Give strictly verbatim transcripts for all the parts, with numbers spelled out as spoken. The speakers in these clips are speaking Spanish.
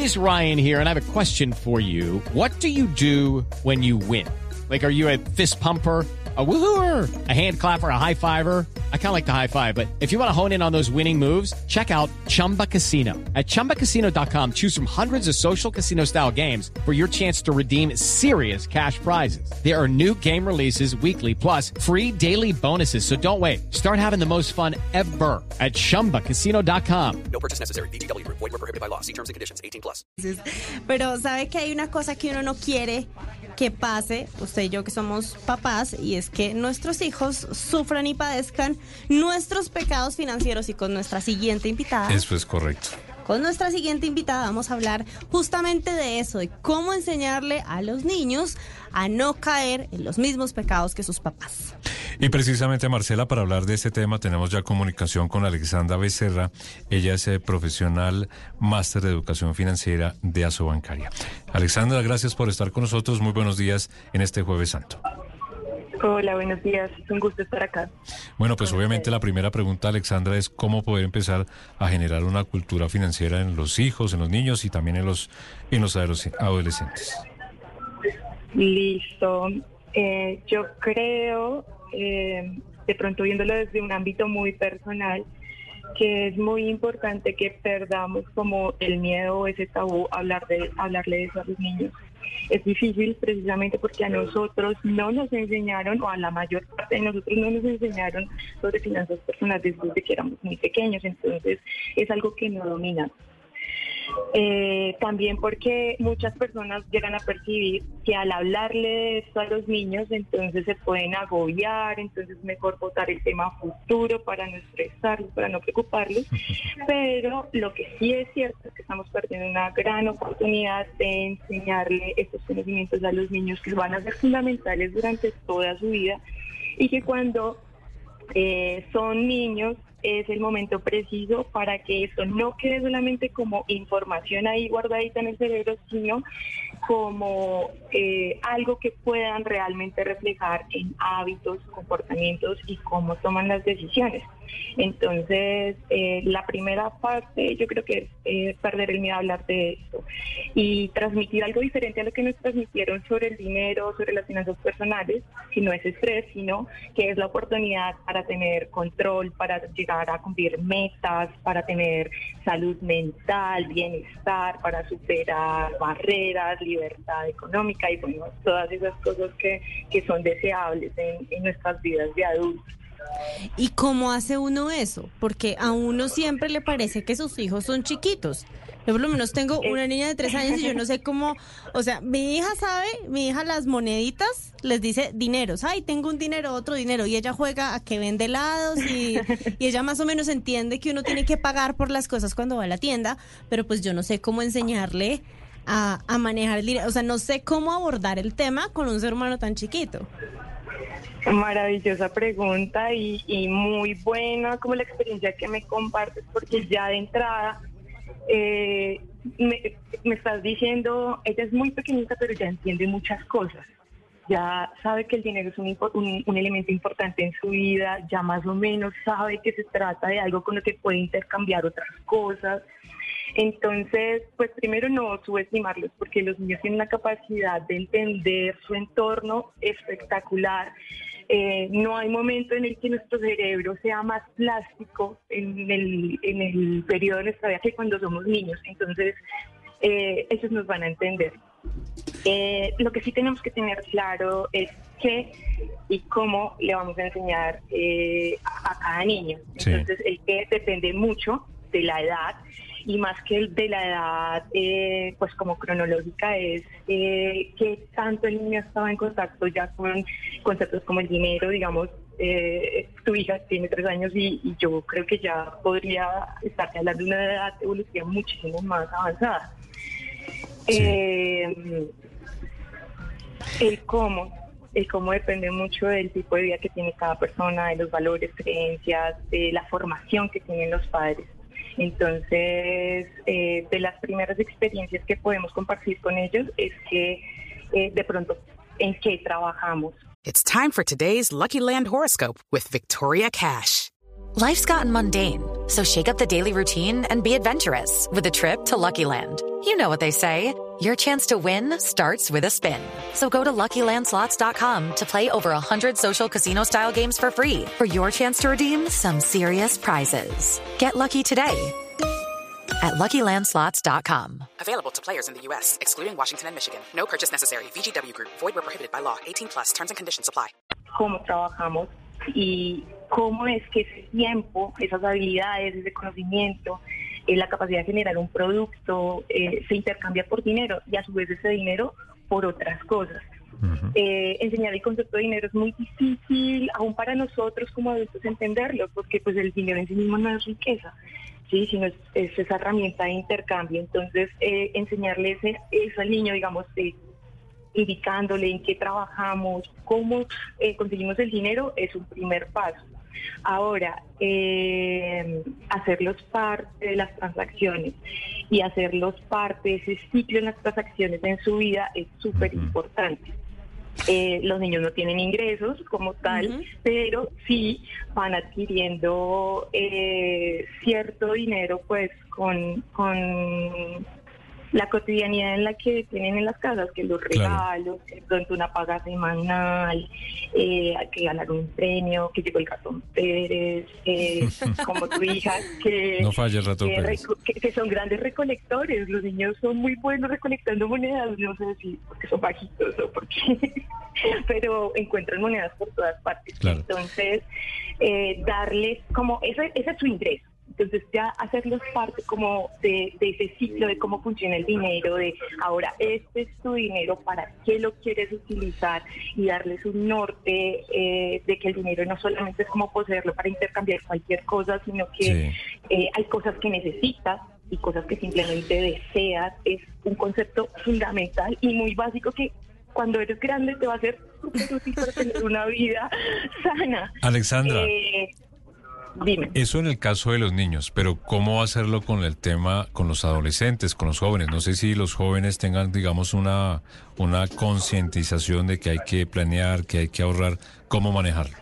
It is Ryan here, and I have a question for you. What do you do when you win? Like, are you a fist pumper, a woohooer, a hand clapper, a high fiver? I kind of like the high five, but if you want to hone in on those winning moves, check out Chumba Casino. At chumba casino dot com, choose from hundreds of social casino style games for your chance to redeem serious cash prizes. There are new game releases weekly, plus free daily bonuses. So don't wait. Start having the most fun ever at chumba casino dot com. No purchase necessary. V G W Group. Void where prohibited by law. See terms and conditions. eighteen plus. Pero sabe que hay una cosa que uno no quiere que pase, usted y yo que somos papás, y es que nuestros hijos sufran y padezcan nuestros pecados financieros. Y con nuestra siguiente invitada, eso es correcto. Con nuestra siguiente invitada vamos a hablar justamente de eso, de cómo enseñarle a los niños a no caer en los mismos pecados que sus papás. Y precisamente, Marcela, para hablar de este tema tenemos ya comunicación con Alexandra Becerra. Ella es eh, profesional máster de educación financiera de Asobancaria. Alexandra, gracias por estar con nosotros. Muy buenos días en este Jueves Santo. Hola, buenos días. Es un gusto estar acá. Bueno, pues obviamente la primera pregunta, Alexandra, es cómo poder empezar a generar una cultura financiera en los hijos, en los niños y también en los, en los adolescentes. Listo. Eh, yo creo, eh, de pronto viéndolo desde un ámbito muy personal, que es muy importante que perdamos como el miedo o ese tabú a hablar de, hablarle de eso a los niños. Es difícil precisamente porque a nosotros no nos enseñaron, o a la mayor parte de nosotros no nos enseñaron sobre finanzas personales desde que éramos muy pequeños, entonces es algo que no dominamos. Eh, también porque muchas personas llegan a percibir que al hablarle de esto a los niños, entonces se pueden agobiar, entonces es mejor botar el tema a futuro para no estresarlos, para no preocuparlos. Pero lo que sí es cierto es que estamos perdiendo una gran oportunidad de enseñarle estos conocimientos a los niños que van a ser fundamentales durante toda su vida, y que cuando eh, son niños es el momento preciso para que eso no quede solamente como información ahí guardadita en el cerebro, sino como eh, algo que puedan realmente reflejar en hábitos, comportamientos y cómo toman las decisiones. Entonces, eh, la primera parte yo creo que es eh, perder el miedo a hablar de esto y transmitir algo diferente a lo que nos transmitieron sobre el dinero, sobre las finanzas personales, que no es estrés, sino que es la oportunidad para tener control, para llegar a cumplir metas, para tener salud mental, bienestar, para superar barreras, libertad económica y bueno, todas esas cosas que, que son deseables en, en nuestras vidas de adultos. ¿Y cómo hace uno eso? Porque a uno siempre le parece que sus hijos son chiquitos. Yo por lo menos tengo una niña de tres años y yo no sé cómo, o sea, mi hija sabe, mi hija las moneditas les dice dineros, ay, tengo un dinero, otro dinero, y ella juega a que vende helados y, y ella más o menos entiende que uno tiene que pagar por las cosas cuando va a la tienda, pero pues yo no sé cómo enseñarle a, a manejar el dinero, o sea, no sé cómo abordar el tema con un ser humano tan chiquito. Maravillosa pregunta y, y muy buena como la experiencia que me compartes, porque ya de entrada eh, me, me estás diciendo, ella es muy pequeñita pero ya entiende muchas cosas, ya sabe que el dinero es un, un, un elemento importante en su vida, ya más o menos sabe que se trata de algo con lo que puede intercambiar otras cosas. Entonces, pues primero no subestimarlos, porque los niños tienen una capacidad de entender su entorno espectacular. Eh, no hay momento en el que nuestro cerebro sea más plástico en el, en el periodo de nuestra vida que cuando somos niños. Entonces, eh, ellos nos van a entender. Eh, lo que sí tenemos que tener claro es qué y cómo le vamos a enseñar eh, a, a cada niño. Entonces, sí. El qué depende mucho de la edad, y más que el de la edad, eh, pues como cronológica, es eh, que tanto el niño estaba en contacto ya con conceptos como el dinero. Digamos, eh, tu hija tiene tres años y, y yo creo que ya podría estar hablando de una edad evolutiva muchísimo más avanzada. Sí. Eh, el cómo, el cómo depende mucho del tipo de vida que tiene cada persona, de los valores, creencias, de la formación que tienen los padres. Entonces, eh, de las primeras experiencias que podemos compartir con ellos es que eh, de pronto, ¿en qué trabajamos? It's time for today's Lucky Land horoscope with Victoria Cash. Life's gotten mundane, so shake up the daily routine and be adventurous with a trip to Lucky Land. You know what they say, your chance to win starts with a spin. So go to Lucky Land Slots dot com to play over one hundred social casino-style games for free for your chance to redeem some serious prizes. Get lucky today at Lucky Land Slots dot com. Available to players in the U S, excluding Washington and Michigan. No purchase necessary. V G W Group. Void where prohibited by law. eighteen plus. Terms and conditions apply. Cómo trabajamos y cómo es que ese tiempo, esas habilidades, ese conocimiento, eh, la capacidad de generar un producto eh, se intercambia por dinero y a su vez ese dinero por otras cosas. Uh-huh. Eh, enseñar el concepto de dinero es muy difícil, aún para nosotros como adultos entenderlo, porque pues el dinero en sí mismo no es riqueza, sí, sino es, es esa herramienta de intercambio. Entonces, eh, enseñarle ese, eso al niño, digamos, eh, indicándole en qué trabajamos, cómo eh, conseguimos el dinero, es un primer paso. Ahora, eh, hacerlos parte de las transacciones y hacerlos parte de ese ciclo en las transacciones en su vida es súper importante. Eh, los niños no tienen ingresos como tal, uh-huh. pero sí van adquiriendo eh, cierto dinero pues con, con la cotidianidad en la que tienen en las casas, que los regalos, claro. que pronto una paga semanal, eh, que ganar un premio, que llegó el ratón Pérez, eh, como tu hija, que, no falla el ratón que, Pérez. Que, que son grandes recolectores. Los niños son muy buenos recolectando monedas, no sé si porque son bajitos o porque, pero encuentran monedas por todas partes. Claro. Entonces, eh, darles como, ese, ese es su ingreso. Entonces ya hacerlos parte como de, de ese ciclo de cómo funciona el dinero, de ahora este es tu dinero, para qué lo quieres utilizar y darles un norte eh, de que el dinero no solamente es como poseerlo para intercambiar cualquier cosa, sino que sí. eh, hay cosas que necesitas y cosas que simplemente deseas. Es un concepto fundamental y muy básico que cuando eres grande te va a ser súper útil para tener una vida sana. Alexandra. Eh, Dime. Eso en el caso de los niños, pero ¿cómo hacerlo con el tema, con los adolescentes, con los jóvenes? No sé si los jóvenes tengan, digamos, una, una concientización de que hay que planear, que hay que ahorrar, ¿cómo manejarlo?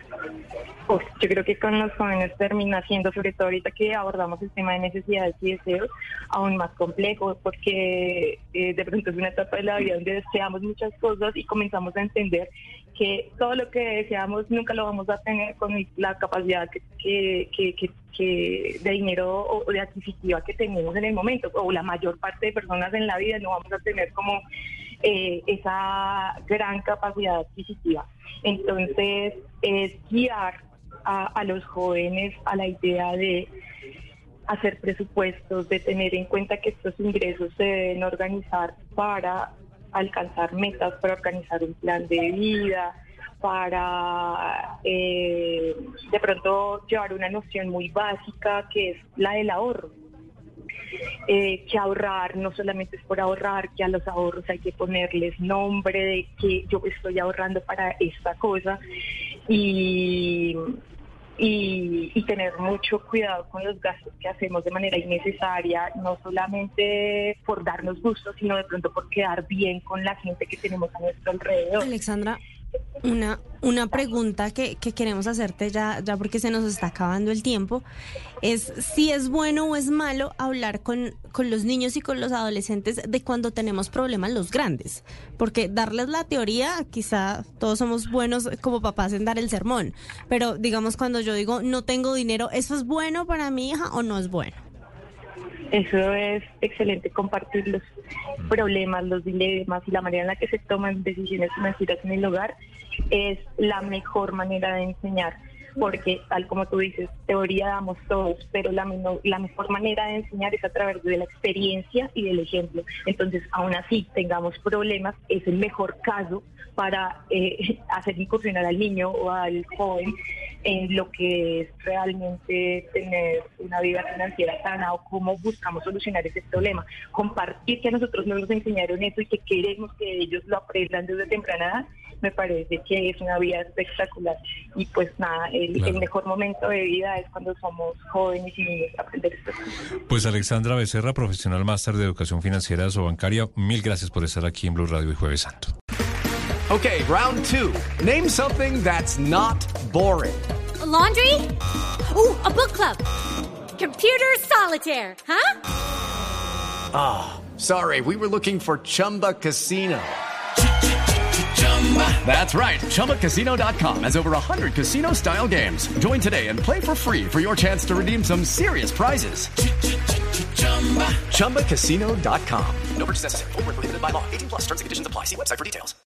Uf, yo creo que con los jóvenes termina siendo, sobre todo ahorita que abordamos el tema de necesidades y deseos, aún más complejo, porque eh, de pronto es una etapa de la vida donde deseamos muchas cosas y comenzamos a entender que todo lo que deseamos nunca lo vamos a tener con la capacidad que, que, que, que, que de dinero o de adquisitiva que tenemos en el momento, o la mayor parte de personas en la vida no vamos a tener como eh, esa gran capacidad adquisitiva. Entonces, es guiar a, a los jóvenes a la idea de hacer presupuestos, de tener en cuenta que estos ingresos se deben organizar para alcanzar metas, para organizar un plan de vida, para eh, de pronto llevar una noción muy básica que es la del ahorro. Eh, que ahorrar no solamente es por ahorrar, que a los ahorros hay que ponerles nombre de que yo estoy ahorrando para esta cosa y... Y, y tener mucho cuidado con los gastos que hacemos de manera innecesaria, no solamente por darnos gusto, sino de pronto por quedar bien con la gente que tenemos a nuestro alrededor. Alexandra, una, una pregunta que, que queremos hacerte ya, ya porque se nos está acabando el tiempo, es si es bueno o es malo hablar con, con los niños y con los adolescentes de cuando tenemos problemas los grandes, porque darles la teoría, quizá todos somos buenos como papás en dar el sermón, pero digamos cuando yo digo no tengo dinero, ¿eso es bueno para mi hija o no es bueno? Eso es excelente, compartir los problemas, los dilemas y la manera en la que se toman decisiones financieras en el hogar es la mejor manera de enseñar, porque tal como tú dices, teoría damos todos, pero la, menor, la mejor manera de enseñar es a través de la experiencia y del ejemplo. Entonces, aún así tengamos problemas, es el mejor caso para eh, hacer incursionar al niño o al joven en lo que es realmente tener una vida financiera sana o cómo buscamos solucionar ese problema. Compartir que a nosotros nos enseñaron eso y que queremos que ellos lo aprendan desde temprana edad, me parece que es una vida espectacular. Y pues nada, el, claro. el mejor momento de vida es cuando somos jóvenes y niños a aprender esto. Pues Alexandra Becerra, profesional máster de educación financiera de Asobancaria, mil gracias por estar aquí en Blue Radio y Jueves Santo. Okay, round two. Name something that's not boring. A laundry? Ooh, a book club. Computer solitaire, huh? Ah, oh, sorry, we were looking for Chumba Casino. That's right, Chumba Casino dot com has over one hundred casino-style games. Join today and play for free for your chance to redeem some serious prizes. Chumba Casino dot com. No purchase necessary. Void where prohibited by law. eighteen plus terms and conditions apply. See website for details.